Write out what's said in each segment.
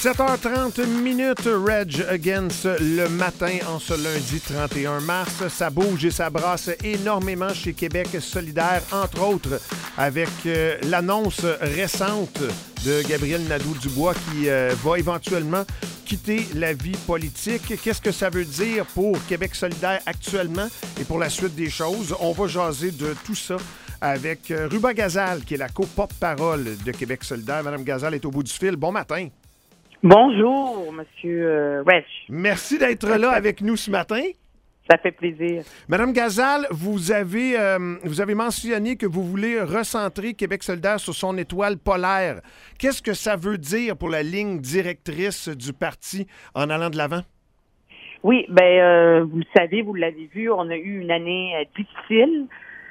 7h30 Reg Against le matin en ce lundi 31 mars. Ça bouge et ça brasse énormément chez Québec solidaire, entre autres avec l'annonce récente de Gabriel Nadeau-Dubois qui va éventuellement quitter la vie politique. Qu'est-ce que ça veut dire pour Québec solidaire actuellement et pour la suite des choses? On va jaser de tout ça avec Ruba Gazal, qui est la co-porte-parole de Québec solidaire. Madame Gazal est au bout du fil. Bon matin. Bonjour, Monsieur Wedge. Merci d'être là avec nous ce matin. Ça fait plaisir. Madame Gazal, vous avez mentionné que vous voulez recentrer Québec solidaire sur son étoile polaire. Qu'est-ce que ça veut dire pour la ligne directrice du parti en allant de l'avant? Oui, vous le savez, vous l'avez vu, on a eu une année difficile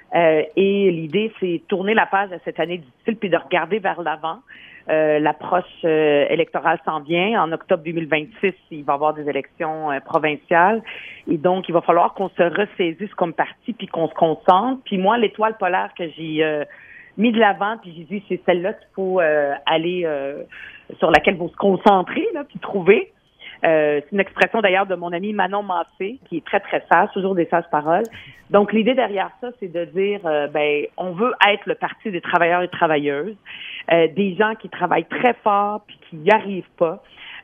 et l'idée, c'est tourner la page à cette année difficile puis de regarder vers l'avant. L'approche électorale s'en vient. En octobre 2026, il va y avoir des élections provinciales. Et donc, il va falloir qu'on se ressaisisse comme parti puis qu'on se concentre. Puis moi, l'étoile polaire que j'ai mis de l'avant, puis j'ai dit, c'est celle-là qu'il faut aller sur laquelle vous se concentrer, là, puis trouver. C'est une expression d'ailleurs de mon ami Manon Massé, qui est très, très sage, toujours des sages paroles. Donc, l'idée derrière ça, c'est de dire, on veut être le parti des travailleurs et travailleuses, des gens qui travaillent très fort puis qui n'y arrivent pas.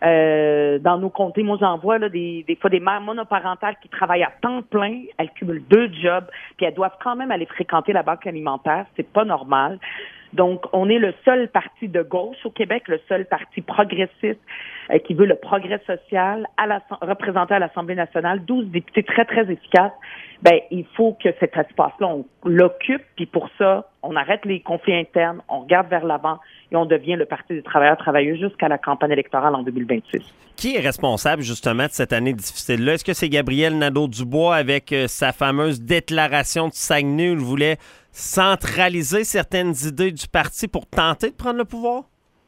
Dans nos comtés, moi j'en vois là, des fois des mères monoparentales qui travaillent à temps plein, elles cumulent 2 jobs, puis elles doivent quand même aller fréquenter la banque alimentaire, c'est pas normal. Donc, on est le seul parti de gauche au Québec, le seul parti progressiste qui veut le progrès social représenté à l'Assemblée nationale, 12 députés très, très efficaces. Il faut que cet espace-là, on l'occupe, puis pour ça, on arrête les conflits internes, on regarde vers l'avant et on devient le Parti des travailleurs travailleux jusqu'à la campagne électorale en 2026. Qui est responsable justement de cette année difficile-là? Est-ce que c'est Gabriel Nadeau-Dubois avec sa fameuse déclaration de Saguenay où il voulait centraliser certaines idées du parti pour tenter de prendre le pouvoir?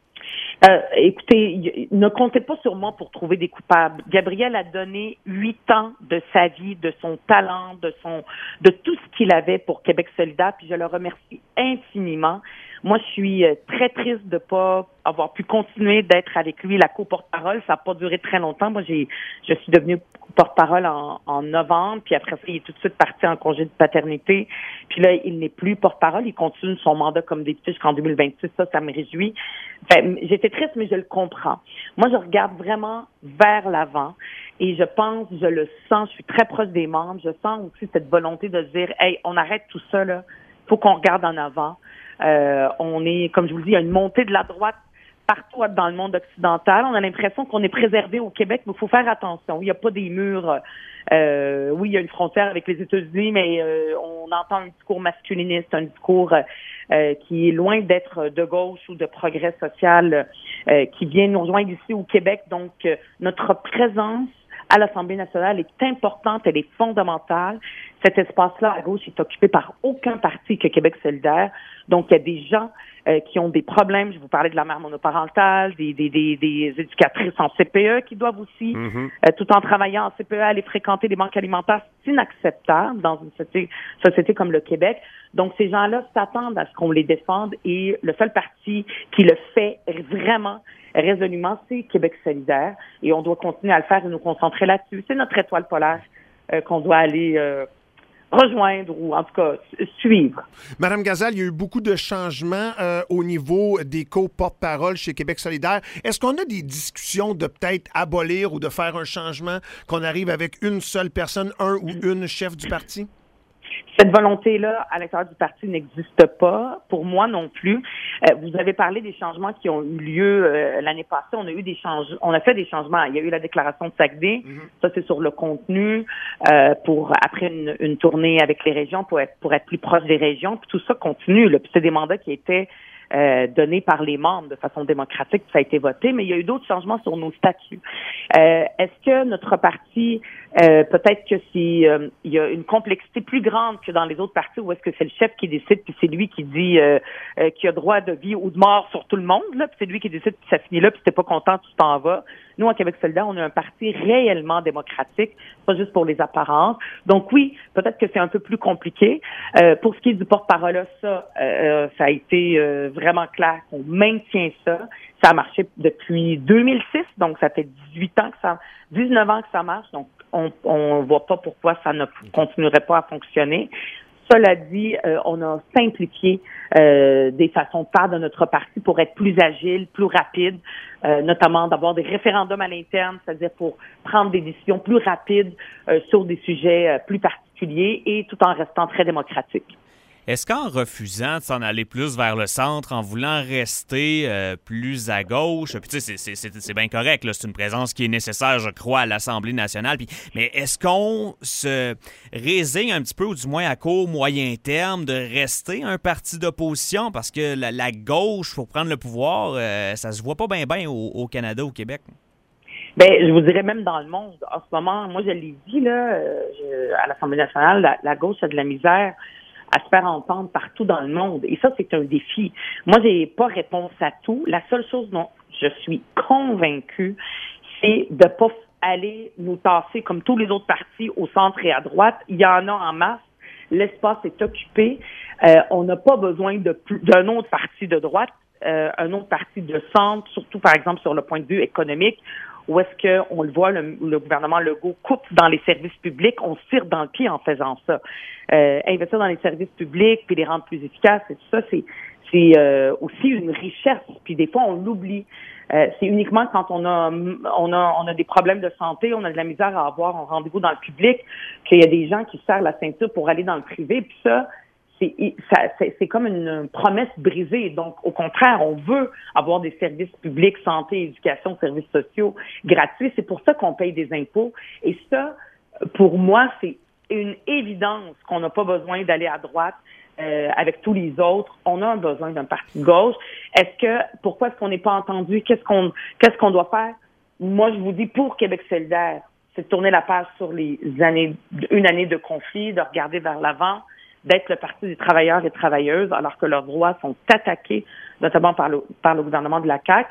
Écoutez, ne comptez pas sur moi pour trouver des coupables. Gabriel a donné 8 ans de sa vie, de son talent, de tout ce qu'il avait pour Québec solidaire, puis je le remercie infiniment. Moi, je suis très triste de pas avoir pu continuer d'être avec lui la co-porte-parole. Ça n'a pas duré très longtemps. Moi, je suis devenue porte-parole en novembre, puis après ça, il est tout de suite parti en congé de paternité. Puis là, il n'est plus porte-parole. Il continue son mandat comme député jusqu'en 2026. Ça me réjouit. J'étais triste, mais je le comprends. Moi, je regarde vraiment vers l'avant et je pense, je le sens, je suis très proche des membres. Je sens aussi cette volonté de dire, hey, on arrête tout ça, là. Faut qu'on regarde en avant. On est, comme je vous le dis, il y a une montée de la droite partout dans le monde occidental. On a l'impression qu'on est préservé au Québec, mais il faut faire attention. Il n'y a pas des murs. Oui, il y a une frontière avec les États-Unis, mais on entend un discours masculiniste, un discours qui est loin d'être de gauche ou de progrès social, qui vient nous rejoindre ici au Québec. Donc, notre présence à l'Assemblée nationale est importante, elle est fondamentale. Cet espace-là, à gauche, est occupé par aucun parti que Québec solidaire. Donc, il y a des gens qui ont des problèmes. Je vous parlais de la mère monoparentale, des éducatrices en CPE qui doivent aussi, tout en travaillant en CPE, aller fréquenter les banques alimentaires. C'est inacceptable dans une société comme le Québec. Donc, ces gens-là s'attendent à ce qu'on les défende et le seul parti qui le fait vraiment résolument, c'est Québec solidaire et on doit continuer à le faire et nous concentrer là-dessus. C'est notre étoile polaire qu'on doit aller rejoindre ou en tout cas suivre. Madame Gazal, il y a eu beaucoup de changements au niveau des co-porte-parole chez Québec solidaire. Est-ce qu'on a des discussions de peut-être abolir ou de faire un changement, qu'on arrive avec une seule personne, un ou une chef du parti? Cette volonté-là, à l'intérieur du parti, n'existe pas. Pour moi non plus. Vous avez parlé des changements qui ont eu lieu l'année passée. On a fait des changements. Il y a eu la déclaration de Saguenay. Ça, c'est sur le contenu. Après une tournée avec les régions pour être plus proche des régions. Puis tout ça continue. Là. Puis c'est des mandats qui étaient donnés par les membres de façon démocratique, ça a été voté, mais il y a eu d'autres changements sur nos statuts. Est-ce que notre parti, peut-être que il y a une complexité plus grande que dans les autres partis, ou est-ce que c'est le chef qui décide, puis c'est lui qui dit qu'il a droit de vie ou de mort sur tout le monde, là, puis c'est lui qui décide, puis ça finit là, puis si t'es pas content, tu t'en vas. Nous, à Québec solidaire, on est un parti réellement démocratique, pas juste pour les apparences. Donc oui, peut-être que c'est un peu plus compliqué. Pour ce qui est du porte-parole, ça a été vraiment clair qu'on maintient ça. Ça a marché depuis 2006, donc ça fait 19 ans que ça marche, donc on voit pas pourquoi ça ne continuerait pas à fonctionner. Cela dit, on a simplifié des façons de faire de notre parti pour être plus agile, plus rapide, notamment d'avoir des référendums à l'interne, c'est-à-dire pour prendre des décisions plus rapides sur des sujets plus particuliers et tout en restant très démocratique. Est-ce qu'en refusant de s'en aller plus vers le centre, en voulant rester plus à gauche, puis tu sais, c'est bien correct, là, c'est une présence qui est nécessaire, je crois, à l'Assemblée nationale, mais est-ce qu'on se résigne un petit peu, ou du moins à court, moyen terme, de rester un parti d'opposition? Parce que la gauche, pour prendre le pouvoir, ça se voit pas bien au Canada, au Québec. Ben, je vous dirais même dans le monde. En ce moment, moi, je l'ai dit, là, à l'Assemblée nationale, la gauche a de la misère à se faire entendre partout dans le monde. Et ça, c'est un défi. Moi, j'ai pas réponse à tout. La seule chose dont je suis convaincue, c'est de pas aller nous tasser comme tous les autres partis au centre et à droite. Il y en a en masse. L'espace est occupé. On n'a pas besoin d'un autre parti de droite, un autre parti de centre, surtout, par exemple, sur le point de vue économique, où est-ce que on le voit, le gouvernement Legault coupe dans les services publics, on se tire dans le pied en faisant ça. Investir dans les services publics puis les rendre plus efficaces, et tout ça, c'est aussi une richesse. Puis des fois, on l'oublie. C'est uniquement quand on a des problèmes de santé, on a de la misère à avoir un rendez-vous dans le public, qu'il y a des gens qui serrent la ceinture pour aller dans le privé. Puis ça, c'est comme une promesse brisée. Donc, au contraire, on veut avoir des services publics, santé, éducation, services sociaux gratuits. C'est pour ça qu'on paye des impôts. Et ça, pour moi, c'est une évidence qu'on n'a pas besoin d'aller à droite avec tous les autres. On a un besoin d'un parti de gauche. Pourquoi est-ce qu'on n'est pas entendu? Qu'est-ce qu'on doit faire? Moi, je vous dis, pour Québec solidaire, c'est de tourner la page sur une année de conflit, de regarder vers l'avant, d'être le parti des travailleurs et travailleuses, alors que leurs droits sont attaqués, notamment par le gouvernement de la CAQ.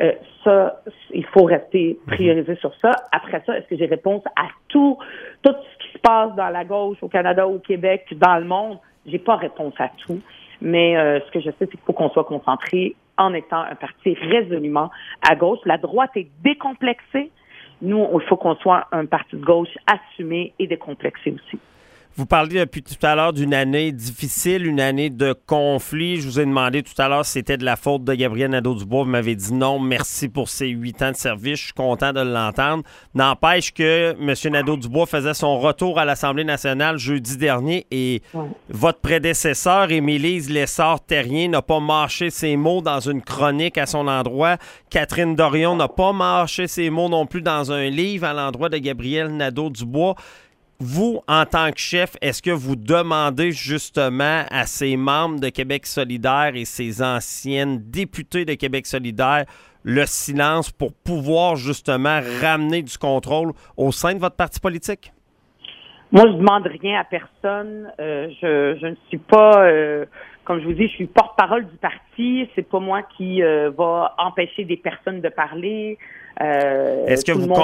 Ça, il faut rester priorisé sur ça. Après ça, est-ce que j'ai réponse à tout ce qui se passe dans la gauche, au Canada, au Québec, dans le monde? J'ai pas réponse à tout. Mais ce que je sais, c'est qu'il faut qu'on soit concentré en étant un parti résolument à gauche. La droite est décomplexée. Nous, il faut qu'on soit un parti de gauche assumé et décomplexé aussi. Vous parliez depuis tout à l'heure d'une année difficile, une année de conflit. Je vous ai demandé tout à l'heure si c'était de la faute de Gabriel Nadeau-Dubois. Vous m'avez dit non, merci pour ses 8 ans de service. Je suis content de l'entendre. N'empêche que M. Nadeau-Dubois faisait son retour à l'Assemblée nationale jeudi dernier et votre prédécesseur, Émilise Lessard-Terrien, n'a pas mâché ses mots dans une chronique à son endroit. Catherine Dorion n'a pas mâché ses mots non plus dans un livre à l'endroit de Gabriel Nadeau-Dubois. Vous, en tant que chef, est-ce que vous demandez justement à ces membres de Québec solidaire et ces anciennes députées de Québec solidaire le silence pour pouvoir justement ramener du contrôle au sein de votre parti politique? Moi, je demande rien à personne. Je ne suis pas, comme je vous dis, je suis porte-parole du parti. C'est pas moi qui va empêcher des personnes de parler. Est-ce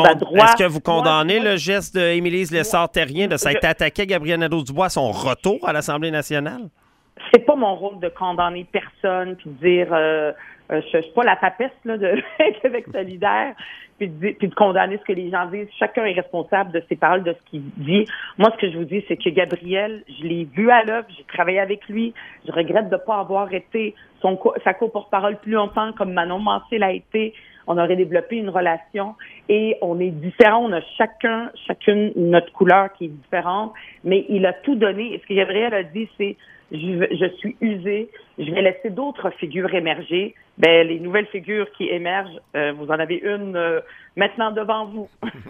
que vous condamnez le geste d'Émilise Lessard-Terrien de s'être attaqué à Gabriel Nadeau-Dubois à son retour à l'Assemblée nationale? C'est pas mon rôle de condamner personne puis de dire je suis pas la papesse là, de Québec solidaire puis de condamner ce que les gens disent. Chacun est responsable de ses paroles, de ce qu'il dit. Moi, ce que je vous dis, c'est que Gabriel, je l'ai vu à l'œuvre, j'ai travaillé avec lui. Je regrette de pas avoir été sa co-porte-parole plus longtemps comme Manon Mancé l'a été. On aurait développé une relation et on est différents. On a chacune notre couleur qui est différente, mais il a tout donné. Et ce que Gabriel a dit, c'est je suis usé, je vais laisser d'autres figures émerger. Ben, les nouvelles figures qui émergent, vous en avez une maintenant devant vous.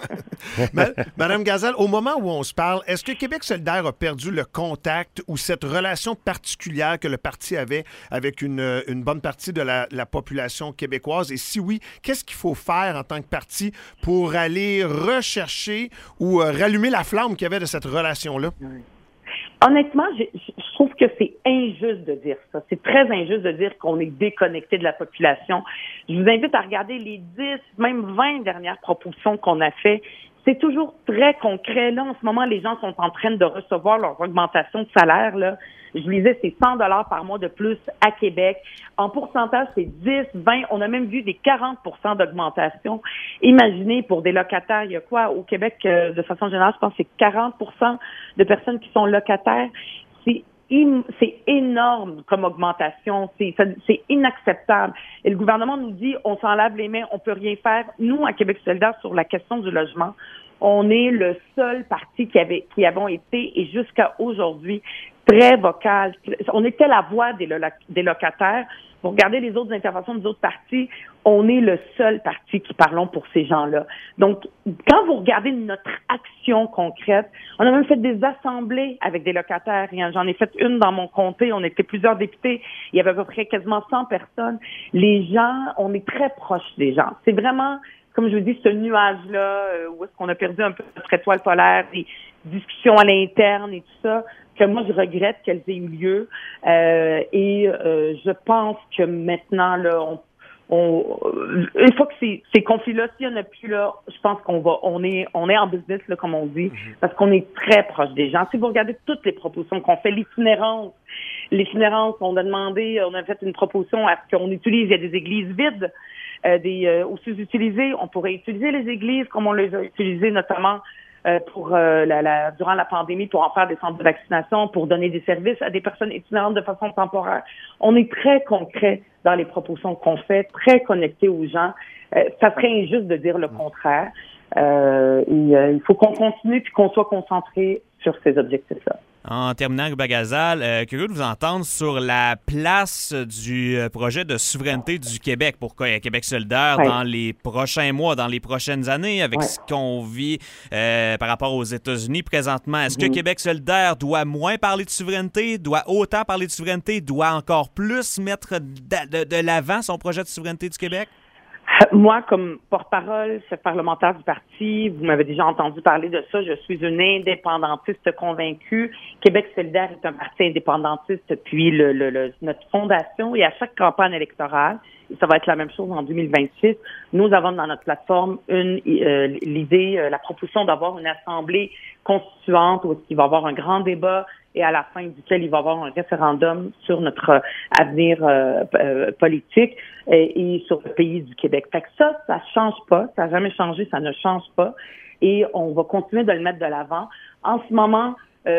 Madame Gazal, au moment où on se parle, est-ce que Québec solidaire a perdu le contact ou cette relation particulière que le parti avait avec une bonne partie de la population québécoise? Et si oui, qu'est-ce qu'il faut faire en tant que parti pour aller rechercher ou rallumer la flamme qu'il y avait de cette relation-là? Oui. Honnêtement, je trouve que c'est injuste de dire ça. C'est très injuste de dire qu'on est déconnecté de la population. Je vous invite à regarder les 10, même 20 dernières propositions qu'on a fait. C'est toujours très concret. Là, en ce moment, les gens sont en train de recevoir leur augmentation de salaire. Là. Je lisais, c'est 100 $ par mois de plus à Québec. En pourcentage, c'est 10, 20. On a même vu des 40 % d'augmentation. Imaginez, pour des locataires, il y a quoi au Québec, de façon générale, je pense que c'est 40 % de personnes qui sont locataires. C'est énorme comme augmentation. C'est inacceptable. Et le gouvernement nous dit, on s'en lave les mains, on peut rien faire. Nous, à Québec solidaire, sur la question du logement, on est le seul parti qui avons été, et jusqu'à aujourd'hui, très vocal. On était la voix des locataires. Vous regardez les autres interventions des autres partis, on est le seul parti qui parlons pour ces gens-là. Donc, quand vous regardez notre action concrète, on a même fait des assemblées avec des locataires. J'en ai fait une dans mon comté, on était plusieurs députés, il y avait à peu près quasiment 100 personnes. Les gens, on est très proches des gens. C'est vraiment, comme je vous dis, ce nuage-là, où est-ce qu'on a perdu un peu notre étoile polaire, des discussions à l'interne et tout ça, que moi, je regrette qu'elles aient eu lieu. Je pense que maintenant, là, une fois que ces conflits-là, s'il y en a plus là, je pense on est en business, là, comme on dit, parce qu'on est très proche des gens. Si vous regardez toutes les propositions qu'on fait, l'itinérance, on a fait une proposition à ce qu'on utilise, il y a des églises vides, ou sous-utilisées. On pourrait utiliser les églises comme on les a utilisées notamment durant la pandémie, pour en faire des centres de vaccination, pour donner des services à des personnes itinérantes de façon temporaire. On est très concret dans les propositions qu'on fait, très connecté aux gens. Ça serait injuste de dire le contraire. Il faut qu'on continue puis qu'on soit concentré sur ces objectifs-là. En terminant, Ruba Gazal, curieux de vous entendre sur la place du projet de souveraineté du Québec pour Québec solidaire dans les prochains mois, dans les prochaines années, avec ce qu'on vit par rapport aux États-Unis présentement. Est-ce que Québec solidaire doit moins parler de souveraineté, doit autant parler de souveraineté, doit encore plus mettre de l'avant son projet de souveraineté du Québec? Moi, comme porte-parole, chef parlementaire du parti, vous m'avez déjà entendu parler de ça, je suis une indépendantiste convaincue. Québec solidaire est un parti indépendantiste depuis notre fondation, et à chaque campagne électorale, et ça va être la même chose en 2026, nous avons dans notre plateforme l'idée, la proposition d'avoir une assemblée constituante où il va y avoir un grand débat et à la fin duquel il va y avoir un référendum sur notre avenir politique et sur le pays du Québec. Fait que ça change pas, ça n'a jamais changé, ça ne change pas, et on va continuer de le mettre de l'avant. En ce moment,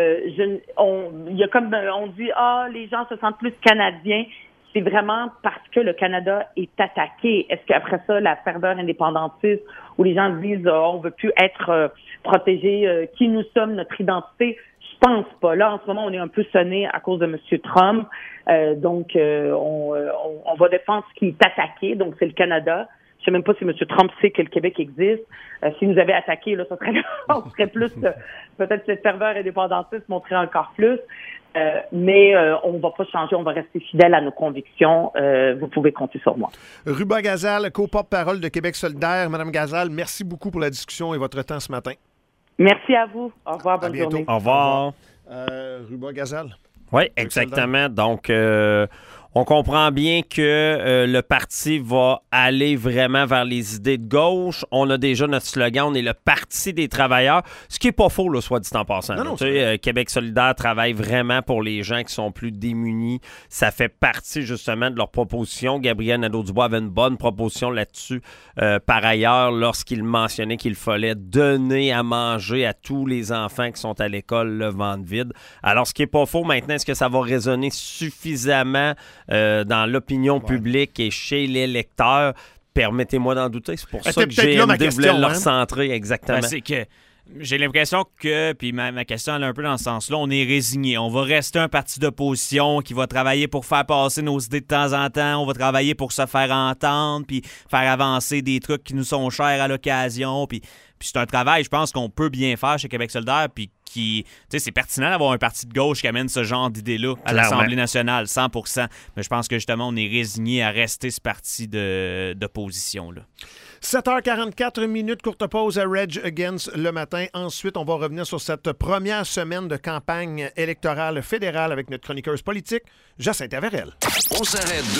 il y a comme on dit, les gens se sentent plus canadiens. C'est vraiment parce que le Canada est attaqué. Est-ce qu'après ça, la ferveur indépendantiste, où les gens disent on veut plus être protégés, qui nous sommes, notre identité? Je pense pas. Là, en ce moment, on est un peu sonné à cause de M. Trump. Donc, on va défendre ce qui est attaqué. Donc, c'est le Canada. Je sais même pas si M. Trump sait que le Québec existe. S'il nous avait attaqué, là, ça serait, on serait plus, peut-être cette ferveur indépendantiste montrait encore plus. Mais on va pas changer, on va rester fidèle à nos convictions. Vous pouvez compter sur moi. Ruba Gazal, co-porte-parole de Québec solidaire. Madame Gazal, merci beaucoup pour la discussion et votre temps ce matin. Merci à vous. Au revoir, bonne journée. Au revoir. Ruba Gazal. Oui, exactement. Donc, on comprend bien que le parti va aller vraiment vers les idées de gauche. On a déjà notre slogan, on est le parti des travailleurs. Ce qui n'est pas faux, là, soit dit en passant. Non, Québec solidaire travaille vraiment pour les gens qui sont plus démunis. Ça fait partie justement de leur proposition. Gabriel Nadeau-Dubois avait une bonne proposition là-dessus. Par ailleurs, lorsqu'il mentionnait qu'il fallait donner à manger à tous les enfants qui sont à l'école le ventre vide. Alors, ce qui n'est pas faux maintenant, est-ce que ça va résonner suffisamment dans l'opinion publique et chez les lecteurs? Permettez-moi d'en douter. C'est pour ça que GMD voulait leur centrer exactement. C'est que j'ai l'impression que, puis ma question elle est un peu dans ce sens-là, on est résigné. On va rester un parti d'opposition qui va travailler pour faire passer nos idées de temps en temps. On va travailler pour se faire entendre, puis faire avancer des trucs qui nous sont chers à l'occasion. Puis c'est un travail, je pense, qu'on peut bien faire chez Québec solidaire, puis qui... Tu sais, c'est pertinent d'avoir un parti de gauche qui amène ce genre d'idées-là à l'Assemblée nationale, 100%. Mais je pense que justement, on est résigné à rester ce parti d'opposition-là. 7h44, courte pause à Reg Against le matin. Ensuite, on va revenir sur cette première semaine de campagne électorale fédérale avec notre chroniqueuse politique, Jacinthe Averel. On s'arrête